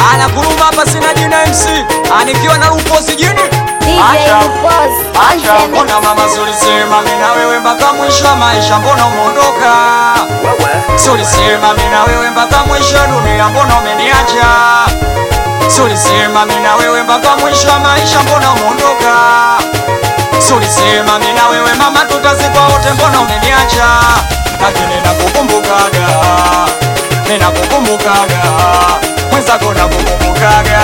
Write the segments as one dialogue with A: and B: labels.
A: anakuruma hapa sina jina MC, anikiwa na Luposi jini. Acha mbona mama sulisema mimi na wewe mpaka mwisho wa maisha, mbona umeondoka? Sulisema mimi na wewe mpaka mwisho wa dunia, mbona umeniacha? Sulisema mimi na wewe mpaka mwisho wa maisha, mbona umeondoka? Sulisema mimi na wewe mama tutazikwa wote, mbona umeniacha? Lakini nakukumbukaga, mimi nakukumbukaga, mwenzako nakukumbukaga,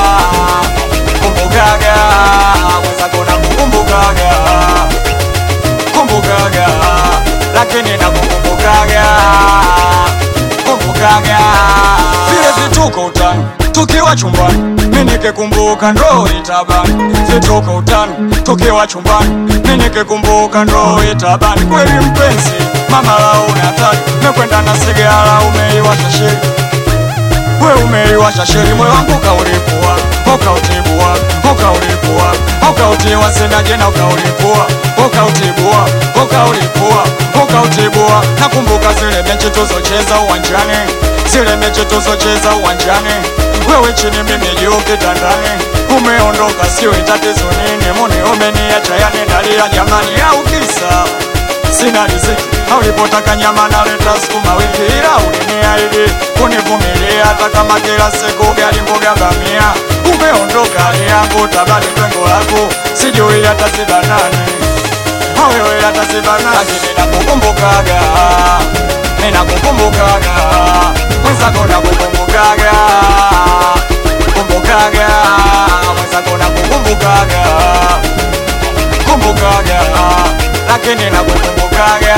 A: kumbukaga, mwenzako nakukumbukaga, kumbukaga, lakini nakukumbukaga, kumbukaga. Vile vituko utani tukiwa chumbani, mimi nikikumbuka ndo itabani. Vituko utani tukiwa chumbani, mimi nikikumbuka ndo itabani. Kweli mpenzi, mama lao unataka mekwenda na sigara umeiwasha sheri. Wewe umeiwasha sheri, moyo wangu kaulipua, ukautibua, ukaulipua, ukautiwa sina jina ukaulipua, ukautibua, ukaulipua, ukautibua. Nakumbuka zile mechi tuzocheza uwanjani, zile mechi tuzocheza uwanjani. Wewe chini mimi juu kitandani, umeondoka sio tatizo nini, mone umeniacha yani nalia jamani. Au kisa sina riziki, ulipotaka nyama naleta sukuma wiki, ila uliniahidi kunivumilia hata kama kila siku gari mboga bamia. Umeondoka yangu tabali pengo lako, sijui hata sibanani wewe hata sibanani. Lakini nakukumbukaga, mimi nakukumbukaga, mwenzako nakukumbukaga, kumbukaga, mwenzako nakukumbukaga, kumbukaga, lakini nakukumbukaga,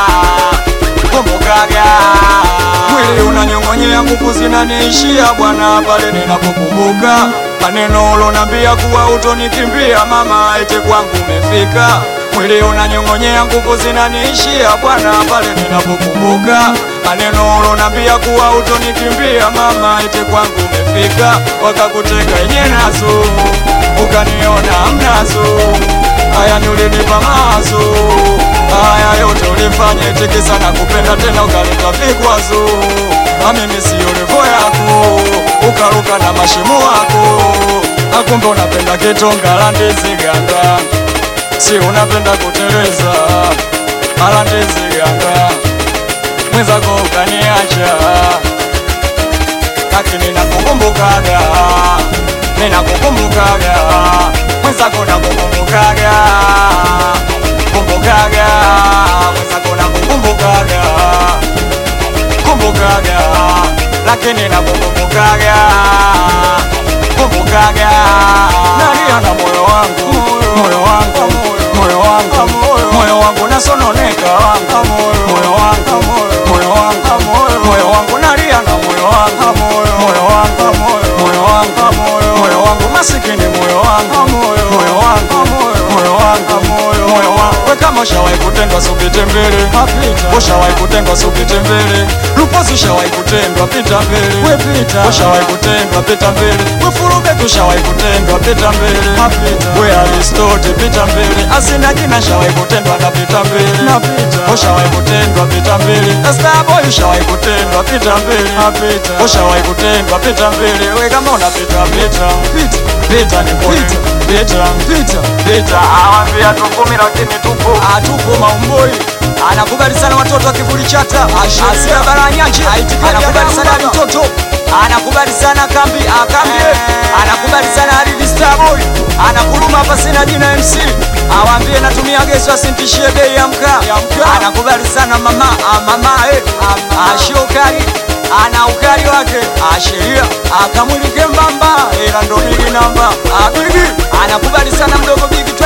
A: kumbukaga. Mwili unanyong'onyea, nguvu zinaniishia bwana pale ninapokumbuka maneno ulonambia kuwa utonikimbia mama, eti kwangu umefika. Mwili unanyong'onyea, nguvu zinaniishia bwana pale ninapokumbuka maneno ulonambia kuwa utonikimbia mama, eti kwangu umefika. Wakakuteka yenye nazo, ukaniona mnazo, haya ni ulinipa mazo, haya yote ulifanya eti kisa na kupenda tena ukaleta vikwazo. Mimi siyo levo yako, ukaruka na mashimo wako, akumbe unapenda kitonga la ndizi ganda, si unapenda kuteleza ala ndizi ganda. Mwenzako ukaniacha, lakini nakukumbukaga, mimi nakukumbukaga, mwenzako nakukumbukaga, kumbukaga, mwenzako nakukumbukaga, kumbukaga, lakini nakukumbukaga, kumbukaga. Nalia na moyo wangu, moyo wangu, moyo wangu, moyo wangu nasononeka wangu, moyo wangu, moyo wangu, moyo wangu nalia na moyo wangu, moyo wangu, moyo wangu, moyo wangu masikini, moyo wangu, moyo wangu, moyo wangu, moyo wangu. We kama ushawahi kutendwa supite mbele, ushawahi kutendwa supite mbele. Luposi ushawahi kutendwa pita mbele, we pita. Ushawahi kutendwa pita mbele, we Furube ushawahi kutendwa pita mbele, we Aristote pita mbele. Asina jina ushawahi kutendwa na pita mbele, na pita. Ushawahi kutendwa pita mbele, Starboy ushawahi kutendwa pita mbele, na pita. Ushawahi kutendwa pita mbele, we kama unapita pita, pita, pita ni pita, pita, pita, pita. Awambia tukumi lakini tupo, atupo maumboi. Anakubali sana watoto wa kivuli chata, Asira Baranyanje, anakubali sana mtoto, anakubali sana kambi, akambi, anakubali sana Haridi Starboy, anakuruma hapa sina jina MC, awambie natumia gesi asintishie bei ya mkaa, anakubali sana mama, mama, ashokari, ana ukari wake, asheria, akamwilike mbamba, ila ndo mili namba, abigi, anakubali sana mdogo bigi